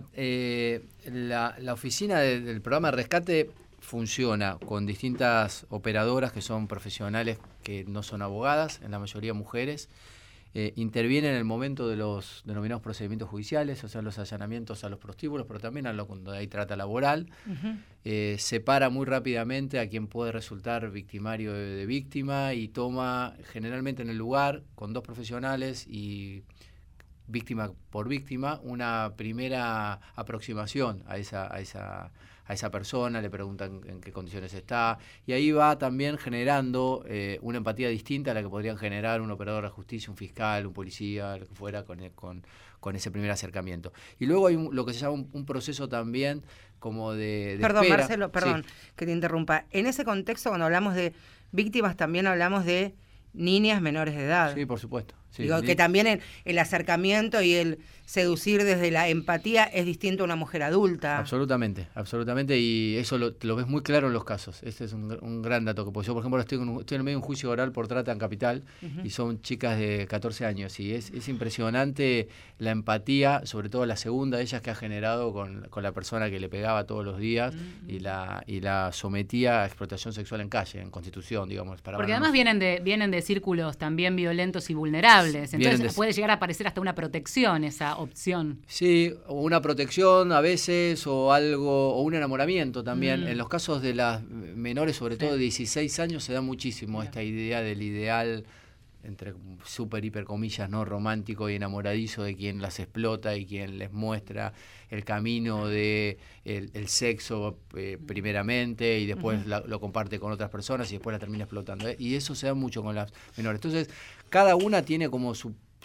la oficina del programa de rescate funciona con distintas operadoras que son profesionales que no son abogadas, en la mayoría mujeres. Interviene en el momento de los denominados procedimientos judiciales, o sea, los allanamientos a los prostíbulos, pero también cuando hay trata laboral. Separa muy rápidamente a quien puede resultar victimario de víctima y toma generalmente en el lugar, con dos profesionales y víctima por víctima, una primera aproximación a esa persona, le preguntan en qué condiciones está, y ahí va también generando una empatía distinta a la que podrían generar un operador de justicia, un fiscal, un policía, lo que fuera, con ese primer acercamiento. Y luego hay lo que se llama un proceso también como de Perdón, espera. Marcelo, perdón que te interrumpa. En ese contexto, cuando hablamos de víctimas, también hablamos de niñas menores de edad. Sí, por supuesto. Sí, que también el acercamiento y el seducir desde la empatía es distinto a una mujer adulta. Absolutamente, y eso lo ves muy claro en los casos. Este es un gran dato, porque yo, por ejemplo, estoy en el medio de un juicio oral por trata en Capital y son chicas de 14 años y es impresionante la empatía, sobre todo la segunda de ellas que ha generado con la persona que le pegaba todos los días y la sometía a explotación sexual en calle, en Constitución, digamos. Porque además vienen de círculos también violentos y vulnerables. Entonces puede llegar a aparecer hasta una protección esa opción. Sí, o una protección a veces o algo, o un enamoramiento también. En los casos de las menores, sobre todo de 16 años, se da muchísimo esta idea del ideal, entre súper, hiper comillas, no romántico y enamoradizo de quien las explota y quien les muestra el camino de el sexo primeramente y después lo comparte con otras personas y después la termina explotando. Y eso se da mucho con las menores. Entonces, cada una tiene como su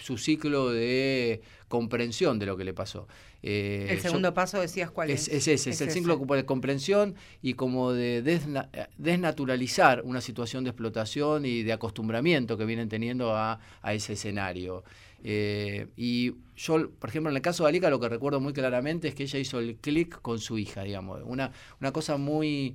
su ciclo de comprensión de lo que le pasó. El segundo paso decías cuál es. Es ese, es el ciclo de comprensión y como de desnaturalizar una situación de explotación y de acostumbramiento que vienen teniendo a ese escenario. Y yo, por ejemplo, en el caso de Alika, lo que recuerdo muy claramente es que ella hizo el clic con su hija, digamos. Una cosa muy...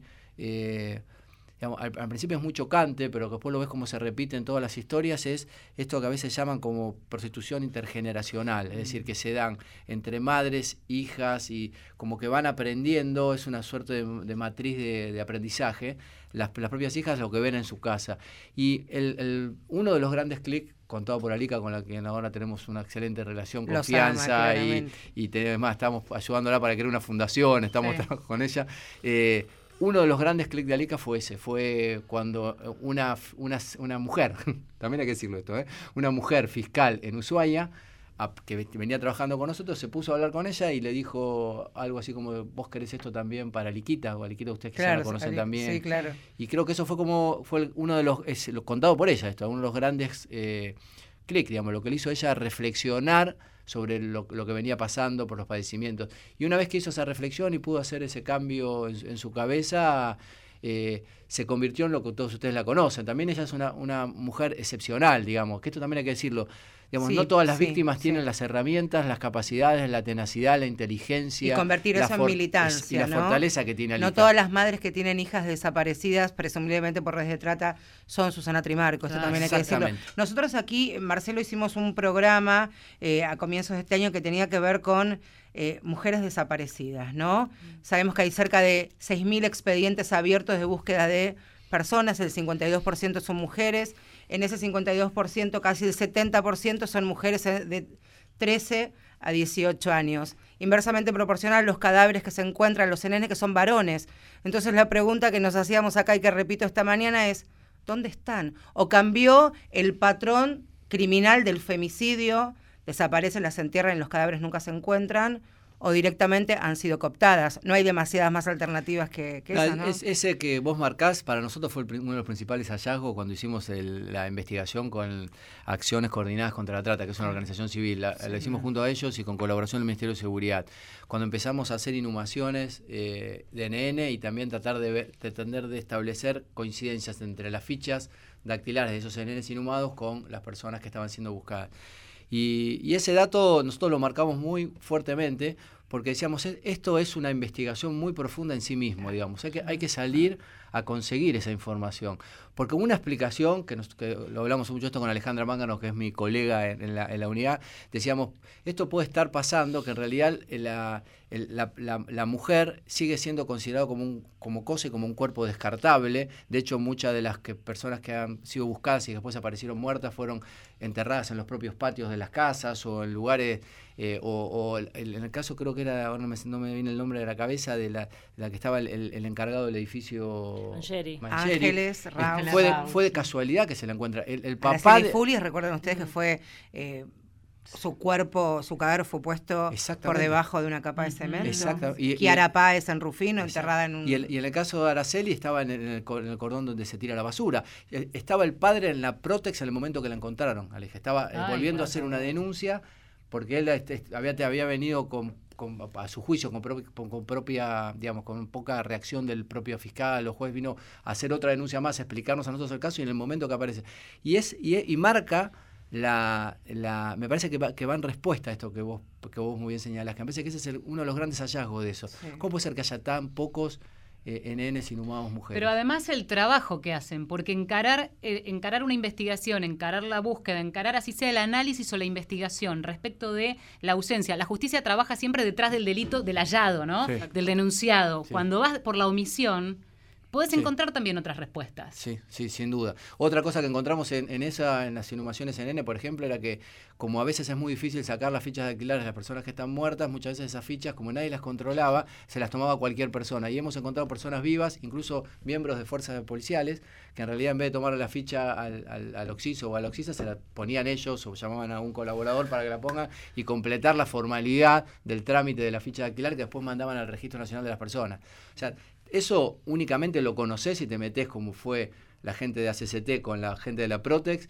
digamos, al principio es muy chocante, pero que después lo ves como se repite en todas las historias, es esto que a veces llaman como prostitución intergeneracional, es decir, que se dan entre madres, hijas, y como que van aprendiendo, es una suerte de matriz de aprendizaje, las propias hijas lo que ven en su casa. Y uno de los grandes clics, contado por Alika, con la que ahora tenemos una excelente relación, confianza, y además estamos ayudándola para crear una fundación, estamos trabajando con ella. Uno de los grandes clics de Alika fue cuando una mujer, también hay que decirlo esto, una mujer fiscal en Ushuaia, que venía trabajando con nosotros, se puso a hablar con ella y le dijo algo así como: vos querés esto también para Aliquita, o Aliquita ustedes quizás la conocen también. Sí, claro. Y creo que eso fue uno de los, contado por ella, uno de los grandes clics, digamos, lo que le hizo a ella reflexionar sobre lo que venía pasando por los padecimientos. Y una vez que hizo esa reflexión y pudo hacer ese cambio en su cabeza, se convirtió en lo que todos ustedes la conocen. También ella es una mujer excepcional, digamos, que esto también hay que decirlo. Digamos, no todas las víctimas tienen las herramientas, las capacidades, la tenacidad, la inteligencia. Y convertir eso en militancia, y la fortaleza que tiene Alika. No todas las madres que tienen hijas desaparecidas, presumiblemente por redes de trata, son Susana Trimarco. Esto también hay que decirlo. Nosotros aquí, Marcelo, hicimos un programa a comienzos de este año que tenía que ver con mujeres desaparecidas, ¿no? Sabemos que hay cerca de 6.000 expedientes abiertos de búsqueda de personas, el 52% son mujeres. En ese 52%, casi el 70% son mujeres de 13 a 18 años. Inversamente proporcional los cadáveres que se encuentran, los nenes que son varones. Entonces la pregunta que nos hacíamos acá y que repito esta mañana es: ¿dónde están? ¿O cambió el patrón criminal del femicidio? Desaparecen, las entierran y los cadáveres nunca se encuentran, o directamente han sido cooptadas. No hay demasiadas más alternativas que esa, ¿no? Ese que vos marcás, para nosotros fue uno de los principales hallazgos cuando hicimos la investigación con Acciones Coordinadas contra la Trata, que es una organización civil. La hicimos junto a ellos y con colaboración del Ministerio de Seguridad. Cuando empezamos a hacer inhumaciones de NN y también tratar de establecer coincidencias entre las fichas dactilares de esos NNs inhumados con las personas que estaban siendo buscadas. Y ese dato nosotros lo marcamos muy fuertemente porque decíamos, esto es una investigación muy profunda en sí mismo, digamos. Hay que salir a conseguir esa información. Porque una explicación, que lo hablamos mucho esto con Alejandra Mángano, que es mi colega en la unidad, decíamos, esto puede estar pasando, que en realidad la mujer sigue siendo considerado como cosa y como un cuerpo descartable. De hecho, muchas de las personas que han sido buscadas y después aparecieron muertas fueron enterradas en los propios patios de las casas o en lugares, en el caso creo que era, ahora no me viene el nombre de la cabeza, de la que estaba el encargado del edificio Mangieri. Ángeles, Raúl. Fue de casualidad que se la encuentra. El papá de Fulis, recuerden ustedes que fue su cadáver fue puesto por debajo de una capa de cemento. Exactamente. Kiara Páez en Rufino, enterrada en un... Y en el caso de Araceli estaba en el cordón donde se tira la basura. Estaba el padre en la Protex en el momento que la encontraron, Aleja. Estaba volviendo a hacer una denuncia porque él había venido a su juicio con propia, digamos, con poca reacción del propio fiscal o juez, vino a hacer otra denuncia más, a explicarnos a nosotros el caso, y en el momento que aparece. Y marca me parece que va en respuesta a esto que vos muy bien señalás, que me parece que ese es uno de los grandes hallazgos de eso. Sí. ¿Cómo puede ser que haya tan pocos NNs inhumados mujeres? Pero además el trabajo que hacen, porque encarar una investigación, encarar la búsqueda, encarar así sea el análisis o la investigación respecto de la ausencia. La justicia trabaja siempre detrás del delito del hallado, ¿no? Sí. Del denunciado. Sí. Cuando vas por la omisión, podés encontrar también otras respuestas. Sí, sin duda. Otra cosa que encontramos en las inhumaciones en N, por ejemplo, era que como a veces es muy difícil sacar las fichas dactilares de las personas que están muertas, muchas veces esas fichas, como nadie las controlaba, se las tomaba cualquier persona. Y hemos encontrado personas vivas, incluso miembros de fuerzas policiales, que en realidad en vez de tomar la ficha al Oxiso o a la Oxisa, se la ponían ellos o llamaban a un colaborador para que la ponga y completar la formalidad del trámite de la ficha dactilar que después mandaban al Registro Nacional de las Personas. O sea, eso únicamente lo conocés si te metés como fue la gente de ACCT con la gente de la Protex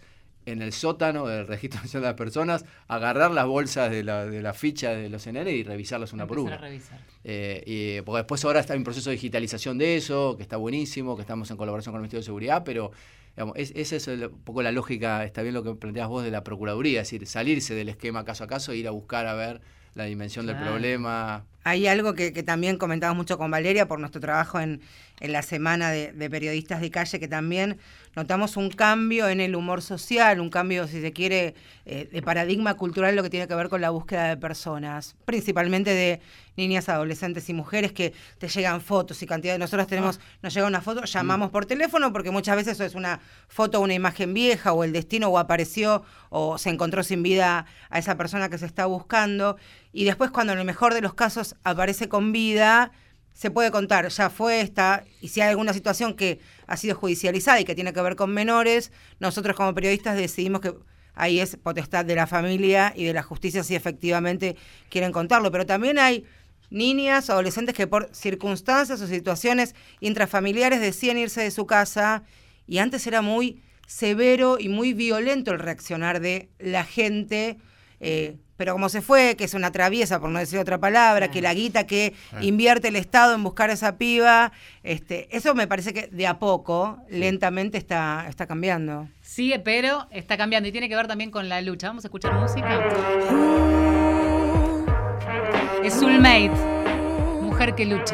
en el sótano del Registro Nacional de las Personas, agarrar las bolsas de la ficha de los CNR y revisarlas una por una. Porque después ahora está en proceso de digitalización de eso, que está buenísimo, que estamos en colaboración con el Ministerio de Seguridad, pero digamos, esa es un poco la lógica, está bien lo que planteas vos de la Procuraduría, es decir, salirse del esquema caso a caso e ir a buscar a ver la dimensión del problema. Hay algo que también comentamos mucho con Valeria por nuestro trabajo en la semana de periodistas de calle, que también notamos un cambio en el humor social, un cambio, si se quiere, de paradigma cultural, lo que tiene que ver con la búsqueda de personas, principalmente de niñas, adolescentes y mujeres, que te llegan fotos y cantidad de... Nosotros nos llega una foto, llamamos por teléfono, porque muchas veces eso es una foto, una imagen vieja, o el destino, o apareció, o se encontró sin vida a esa persona que se está buscando, y después cuando en el mejor de los casos aparece con vida, se puede contar, ya fue esta, y si hay alguna situación que ha sido judicializada y que tiene que ver con menores, nosotros como periodistas decidimos que ahí es potestad de la familia y de la justicia si efectivamente quieren contarlo. Pero también hay niñas, adolescentes que por circunstancias o situaciones intrafamiliares decían irse de su casa, y antes era muy severo y muy violento el reaccionar de la gente, pero como se fue, que es una traviesa, por no decir otra palabra, que la guita que invierte el Estado en buscar a esa piba, eso me parece que de a poco, lentamente está cambiando. Sí, pero está cambiando y tiene que ver también con la lucha. Vamos a escuchar música. Es Soulmate, mujer que lucha.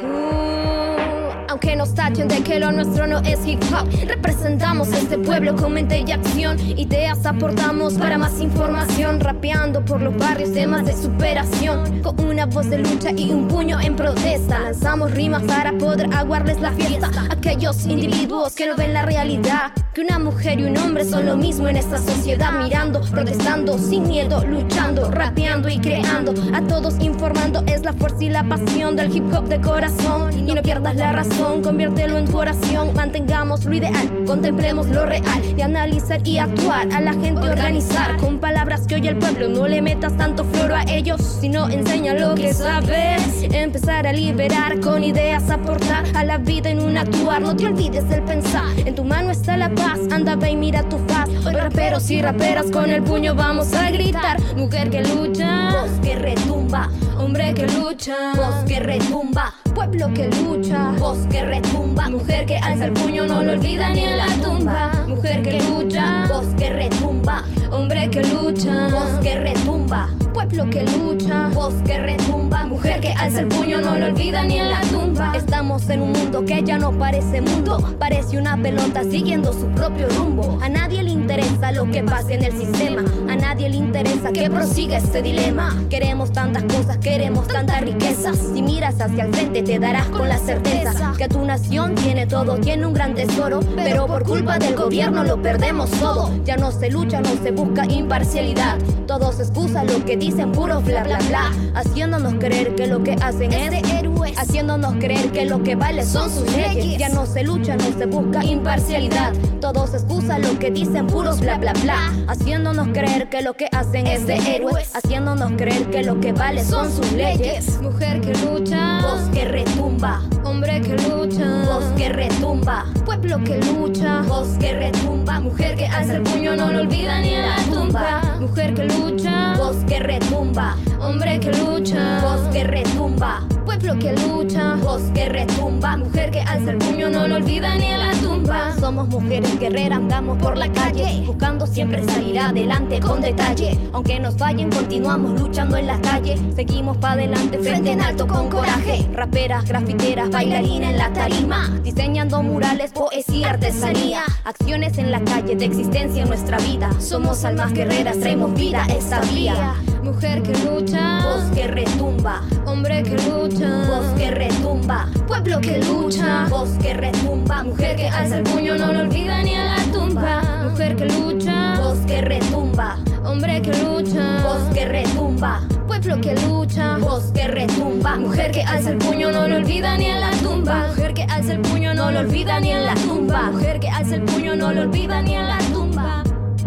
Aunque nos tachen de que lo nuestro no es hip hop, representamos este pueblo con mente y acción. Ideas aportamos para más información, rapeando por los barrios temas de superación. Con una voz de lucha y un puño en protesta, lanzamos rimas para poder aguarles la fiesta. Aquellos individuos que no ven la realidad, que una mujer y un hombre son lo mismo en esta sociedad. Mirando, protestando, sin miedo, luchando, rapeando y creando. A todos informando, es la fuerza y la pasión del hip hop de corazón. Y no pierdas la razón, conviértelo en tu oración. Mantengamos lo ideal, contemplemos lo real, y analizar y actuar, a la gente organizar con palabras que oye el pueblo. No le metas tanto floro a ellos, sino enseña lo que sabes. Empezar a liberar, con ideas aportar a la vida en un actuar. No te olvides del pensar, en tu mano está la paz. Anda, ve y mira tu faz. Hoy raperos y raperas con el puño vamos a gritar. Mujer que lucha, voz que retumba. Hombre que lucha, voz que retumba. Pueblo que lucha, voz que retumba. Mujer que alza el puño, no lo olvida ni en la tumba. Mujer que lucha, voz que retumba. Hombre que lucha, voz que retumba. Pueblo que lucha, voz que retumba. Mujer que alza el puño, no lo olvida ni en la tumba. Estamos en un mundo que ya no parece mundo, parece una pelota siguiendo su propio rumbo. A nadie le interesa lo que pase en el sistema, a nadie le interesa que prosiga este dilema. Queremos tantas cosas, queremos tanta riqueza. Si miras hacia el frente te darás con la certeza que tu nación tiene todo, tiene un gran tesoro, pero por culpa del gobierno lo perdemos todo. Ya no se lucha, no se busca imparcialidad, todos excusan lo que dicen, puro bla bla bla, haciéndonos creer que lo que hacen es de héroes, haciéndonos creer que lo que vale son sus leyes. Ya no se lucha, no se busca imparcialidad, todos excusan lo que dicen, puros bla bla bla, haciéndonos creer que lo que hacen es de héroes, haciéndonos creer que lo que vale son sus leyes. Mujer que lucha, voz que retumba. Hombre que lucha, voz que retumba. Pueblo que lucha, voz que retumba. Mujer que alza el puño, no lo olvida ni en la tumba. Mujer que lucha, voz que retumba. Hombre que lucha, voz que retumba. Pueblo que lucha, voz que retumba. Mujer que alza el puño, no lo olvida ni en la tumba. Somos mujeres guerreras, andamos por la calle, buscando siempre salir adelante con detalle. Aunque nos fallen, continuamos luchando en la calle. Seguimos pa' adelante, frente en alto con coraje. Raperas, grafiteras, bailarinas en la tarima, diseñando murales, poesía, artesanía. Acciones en la calle, de existencia en nuestra vida. Somos almas guerreras, traemos vida a esta vía. Mujer que lucha, voz que retumba. Hombre que lucha, voz que retumba. Pueblo que lucha, voz que retumba. Mujer que alza el puño, no lo olvida ni en la tumba. Mujer que lucha, voz que retumba. Hombre que lucha, voz que retumba. Pueblo que lucha, voz que retumba. Mujer que alza el puño, no lo olvida ni en la tumba. Mujer que alza el puño, no lo olvida ni en la tumba. Mujer que alza el puño, no lo olvida ni en la tumba.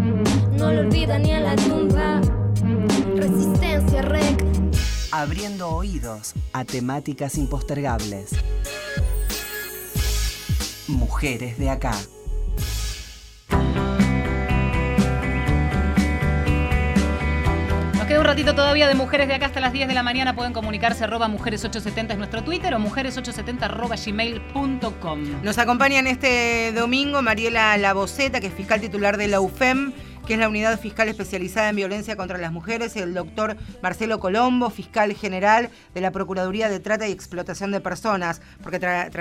No lo olvida ni en la tumba. Resistencia Rec. Abriendo oídos a temáticas impostergables. Mujeres de acá. queda un ratito todavía de Mujeres de Acá hasta las 10 de la mañana. Pueden comunicarse @mujeres870 es nuestro Twitter o mujeres870@gmail.com. Nos acompañan este domingo Mariela Laboceta, que es fiscal titular de la UFEM, que es la Unidad Fiscal Especializada en Violencia contra las Mujeres, y el doctor Marcelo Colombo, fiscal general de la Procuraduría de Trata y Explotación de Personas, porque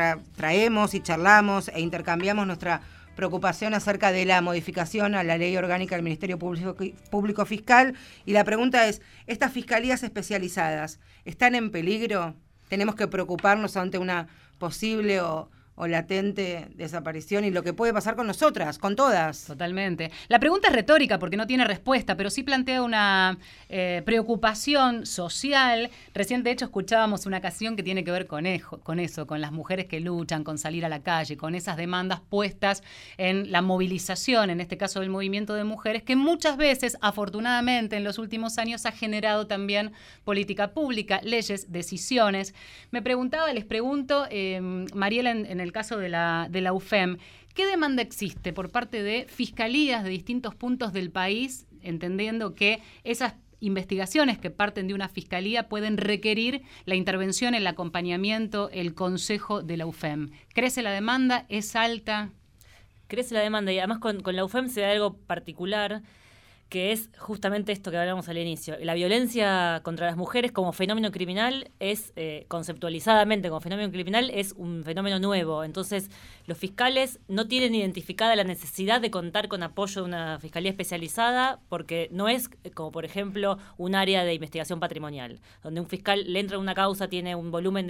traemos y charlamos e intercambiamos nuestra preocupación acerca de la modificación a la Ley Orgánica del Ministerio Público Fiscal. Y la pregunta es, ¿estas fiscalías especializadas están en peligro? ¿Tenemos que preocuparnos ante una posible o latente desaparición y lo que puede pasar con nosotras, con todas? Totalmente. La pregunta es retórica porque no tiene respuesta, pero sí plantea una preocupación social. Recién, de hecho, escuchábamos una canción que tiene que ver con eso, con las mujeres que luchan, con salir a la calle, con esas demandas puestas en la movilización, en este caso del movimiento de mujeres, que muchas veces, afortunadamente, en los últimos años ha generado también política pública, leyes, decisiones. Les pregunto, Mariela, en el caso de la UFEM, ¿qué demanda existe por parte de fiscalías de distintos puntos del país, entendiendo que esas investigaciones que parten de una fiscalía pueden requerir la intervención, el acompañamiento, el consejo de la UFEM? ¿Crece la demanda? ¿Es alta? Crece la demanda, y además con la UFEM se da algo particular, que es justamente esto que hablábamos al inicio. La violencia contra las mujeres como fenómeno criminal es, conceptualizadamente como fenómeno criminal, es un fenómeno nuevo. Entonces, los fiscales no tienen identificada la necesidad de contar con apoyo de una fiscalía especializada, porque no es como, por ejemplo, un área de investigación patrimonial, donde un fiscal le entra a una causa, tiene un volumen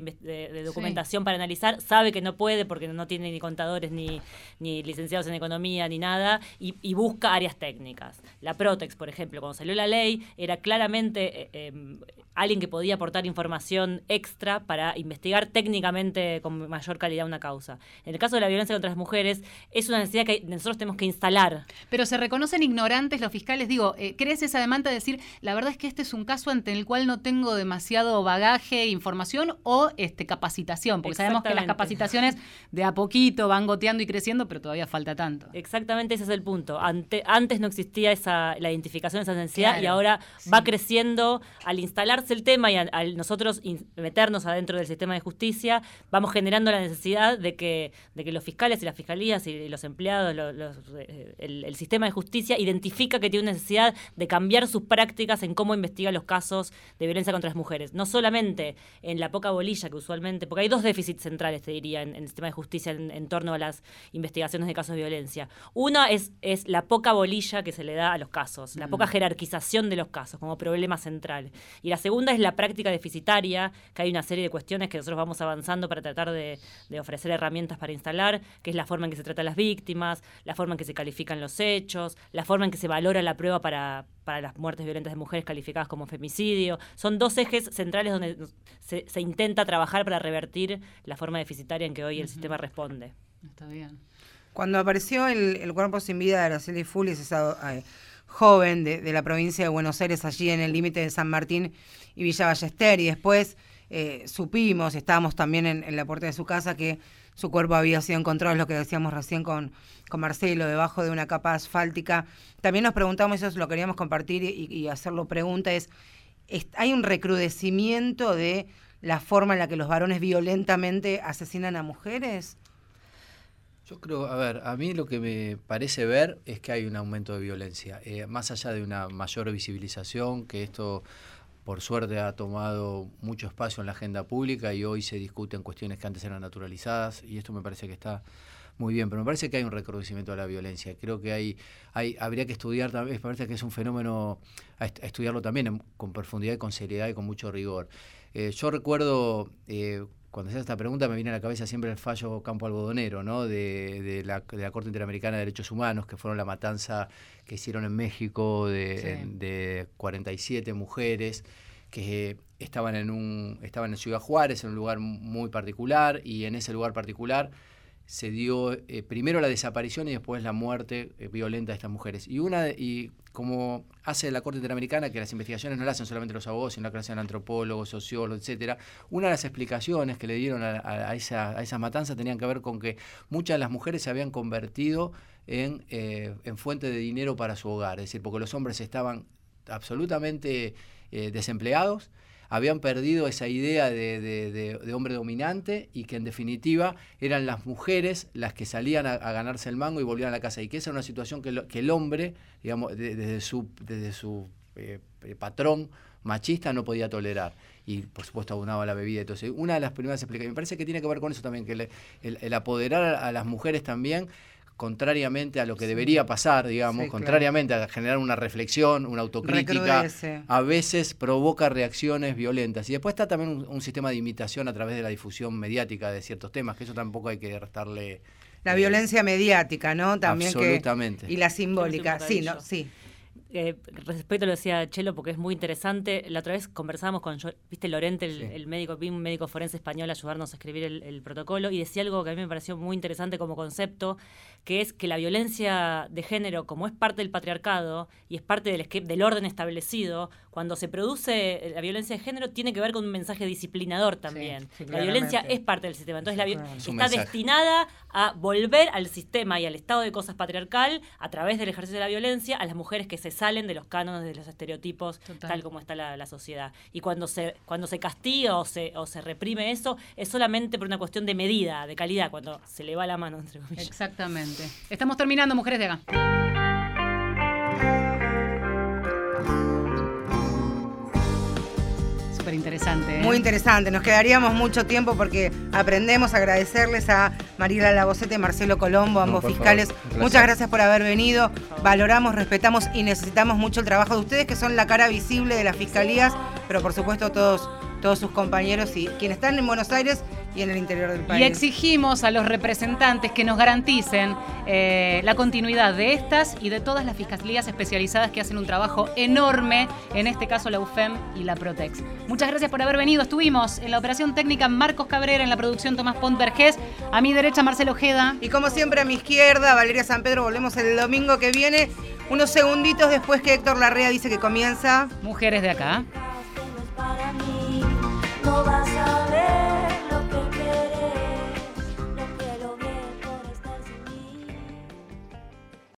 de documentación para analizar, sabe que no puede porque no tiene ni contadores, ni licenciados en economía, ni nada, y busca áreas técnicas. La Protex, por ejemplo, cuando salió la ley, era claramente alguien que podía aportar información extra para investigar técnicamente con mayor calidad una causa. En el caso de la violencia contra las mujeres, es una necesidad que nosotros tenemos que instalar. Pero se reconocen ignorantes los fiscales. Digo, ¿crees esa demanda de decir, la verdad es que este es un caso ante el cual no tengo demasiado bagaje, información o capacitación? Porque sabemos que las capacitaciones de a poquito van goteando y creciendo, pero todavía falta tanto. Exactamente, ese es el punto. Antes no existía la identificación de esa necesidad, y ahora va creciendo. Al instalarse el tema y al nosotros meternos adentro del sistema de justicia, vamos generando la necesidad de que los fiscales y las fiscalías y los empleados, el sistema de justicia identifica que tiene una necesidad de cambiar sus prácticas en cómo investiga los casos de violencia contra las mujeres. No solamente en la poca bolilla que usualmente, porque hay dos déficits centrales, te diría, en el sistema de justicia en torno a las investigaciones de casos de violencia. Una es la poca bolilla que se le da a los casos, la poca jerarquización de los casos como problema central. Y la segunda es la práctica deficitaria, que hay una serie de cuestiones que nosotros vamos avanzando para tratar de ofrecer herramientas para instalar, que es la forma en que se trata a las víctimas, la forma en que se califican los hechos, la forma en que se valora la prueba para las muertes violentas de mujeres calificadas como femicidio. Son dos ejes centrales donde se intenta trabajar para revertir la forma deficitaria en que hoy el sistema responde. Está bien. Cuando apareció el cuerpo sin vida de Araceli Fulis, esa joven de la provincia de Buenos Aires, allí en el límite de San Martín y Villa Ballester, y después supimos, estábamos también en la puerta de su casa, que su cuerpo había sido encontrado, es lo que decíamos recién con Marcelo, debajo de una capa asfáltica. También nos preguntamos, eso lo queríamos compartir y hacerlo pregunta, ¿hay un recrudecimiento de la forma en la que los varones violentamente asesinan a mujeres? Yo creo, a mí lo que me parece ver es que hay un aumento de violencia, más allá de una mayor visibilización, que esto por suerte ha tomado mucho espacio en la agenda pública y hoy se discuten cuestiones que antes eran naturalizadas, y esto me parece que está muy bien, pero me parece que hay un recrudecimiento de la violencia. Creo que habría que estudiar también, me parece que es un fenómeno a estudiarlo también con profundidad y con seriedad y con mucho rigor. Yo recuerdo, cuando se hace esta pregunta, me viene a la cabeza siempre el fallo Campo Algodonero, ¿no? de la Corte Interamericana de Derechos Humanos, que fueron la matanza que hicieron en México de 47 mujeres que estaban en Ciudad Juárez, en un lugar muy particular, y en ese lugar particular se dio primero la desaparición y después la muerte violenta de estas mujeres. Y como hace la Corte Interamericana, que las investigaciones no las hacen solamente los abogados, sino que las hacen antropólogos, sociólogos, etcétera, una de las explicaciones que le dieron a esa matanza tenían que ver con que muchas de las mujeres se habían convertido en fuente de dinero para su hogar, es decir, porque los hombres estaban absolutamente desempleados, habían perdido esa idea de hombre dominante y que en definitiva eran las mujeres las que salían a ganarse el mango y volvían a la casa, y que esa era una situación que el hombre, digamos, desde su patrón machista no podía tolerar. Y por supuesto abundaba la bebida. Entonces, una de las primeras explicaciones, me parece que tiene que ver con eso también, que el apoderar a las mujeres también, contrariamente a lo que debería pasar, digamos, contrariamente a generar una reflexión, una autocrítica, a veces provoca reacciones violentas. Y después está también un sistema de imitación a través de la difusión mediática de ciertos temas, que eso tampoco hay que restarle... La violencia mediática, ¿no? También absolutamente. Y la simbólica, sí, ¿no? Sí. Respecto a lo que decía Chelo, porque es muy interesante. La otra vez conversábamos con ¿viste Lorente, el médico, un médico forense español, ayudarnos a escribir el protocolo, y decía algo que a mí me pareció muy interesante como concepto, que es que la violencia de género, como es parte del patriarcado y es parte del orden establecido, cuando se produce la violencia de género tiene que ver con un mensaje disciplinador también. La violencia es parte del sistema, entonces está destinada a volver al sistema y al estado de cosas patriarcal a través del ejercicio de la violencia a las mujeres que se salen de los cánones, de los estereotipos, tal como está la sociedad. Y cuando se castiga o se reprime eso, es solamente por una cuestión de medida, de calidad, cuando se le va la mano, entre comillas. Exactamente. Estamos terminando, mujeres de acá. Súper interesante. Muy interesante. Nos quedaríamos mucho tiempo porque aprendemos. Agradecerles a Mariela Labocete y Marcelo Colombo, ambos fiscales. Muchas gracias por haber venido. Valoramos, respetamos y necesitamos mucho el trabajo de ustedes, que son la cara visible de las fiscalías, pero por supuesto todos sus compañeros y quienes están en Buenos Aires y en el interior del país. Y exigimos a los representantes que nos garanticen la continuidad de estas y de todas las fiscalías especializadas que hacen un trabajo enorme, en este caso la UFEM y la Protex. Muchas gracias por haber venido. Estuvimos en la operación técnica Marcos Cabrera, en la producción Tomás Pont Vergés, a mi derecha Marcelo Ojeda. Y como siempre a mi izquierda Valeria San Pedro. Volvemos el domingo que viene, unos segunditos después que Héctor Larrea dice que comienza Mujeres de Acá. No vas a